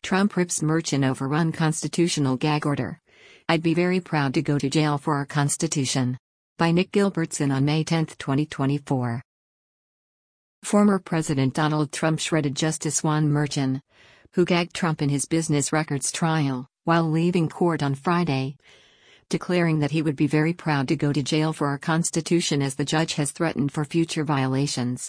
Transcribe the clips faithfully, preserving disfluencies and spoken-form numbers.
Trump rips Merchant over unconstitutional gag order. I'd be very proud to go to jail for our Constitution. By Nick Gilbertson on May tenth, twenty twenty-four. Former President Donald Trump shredded Justice Juan Merchan, who gagged Trump in his business records trial, while leaving court on Friday, declaring that he would be very proud to go to jail for our Constitution as the judge has threatened for future violations.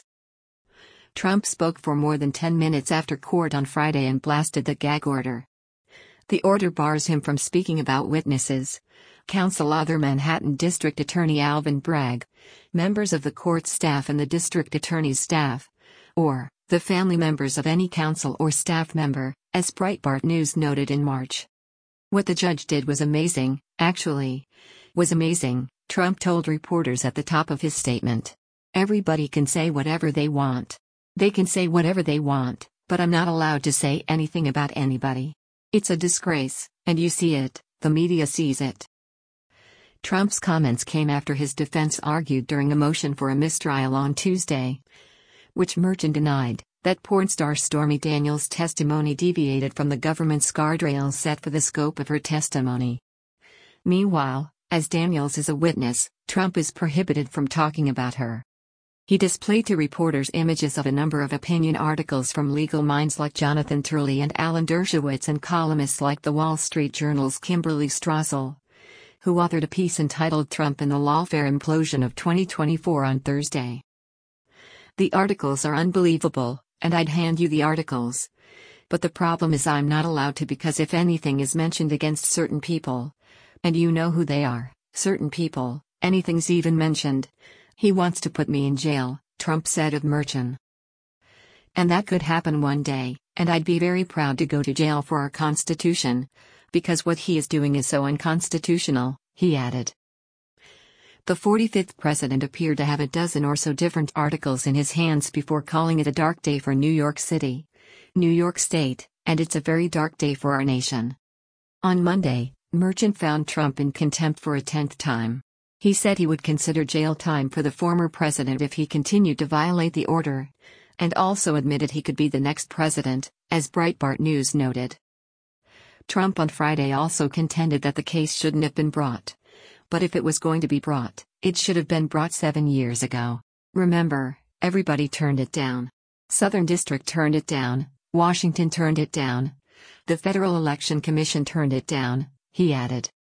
Trump spoke for more than ten minutes after court on Friday and blasted the gag order. The order bars him from speaking about witnesses, counsel other Manhattan District Attorney Alvin Bragg, members of the court staff and the district attorney's staff, or the family members of any counsel or staff member, as Breitbart News noted in March. What the judge did was amazing, actually. Was amazing, Trump told reporters at the top of his statement. Everybody can say whatever they want. They can say whatever they want, but I'm not allowed to say anything about anybody. It's a disgrace, and you see it, the media sees it. Trump's comments came after his defense argued during a motion for a mistrial on Tuesday, which Merchan denied, that porn star Stormy Daniels' testimony deviated from the government's guardrails set for the scope of her testimony. Meanwhile, as Daniels is a witness, Trump is prohibited from talking about her. He displayed to reporters images of a number of opinion articles from legal minds like Jonathan Turley and Alan Dershowitz and columnists like the Wall Street Journal's Kimberly Strassel, who authored a piece entitled Trump and the Lawfare Implosion of twenty twenty-four on Thursday. The articles are unbelievable, and I'd hand you the articles. But the problem is I'm not allowed to, because if anything is mentioned against certain people, and you know who they are, certain people, anything's even mentioned, he wants to put me in jail, Trump said of Merchan. And that could happen one day, and I'd be very proud to go to jail for our Constitution, because what he is doing is so unconstitutional, he added. The forty-fifth president appeared to have a dozen or so different articles in his hands before calling it a dark day for New York City, New York State, and it's a very dark day for our nation. On Monday, Merchan found Trump in contempt for a tenth time. He said he would consider jail time for the former president if he continued to violate the order, and also admitted he could be the next president, as Breitbart News noted. Trump on Friday also contended that the case shouldn't have been brought. But if it was going to be brought, it should have been brought seven years ago. Remember, everybody turned it down. Southern District turned it down, Washington turned it down, the Federal Election Commission turned it down, he added.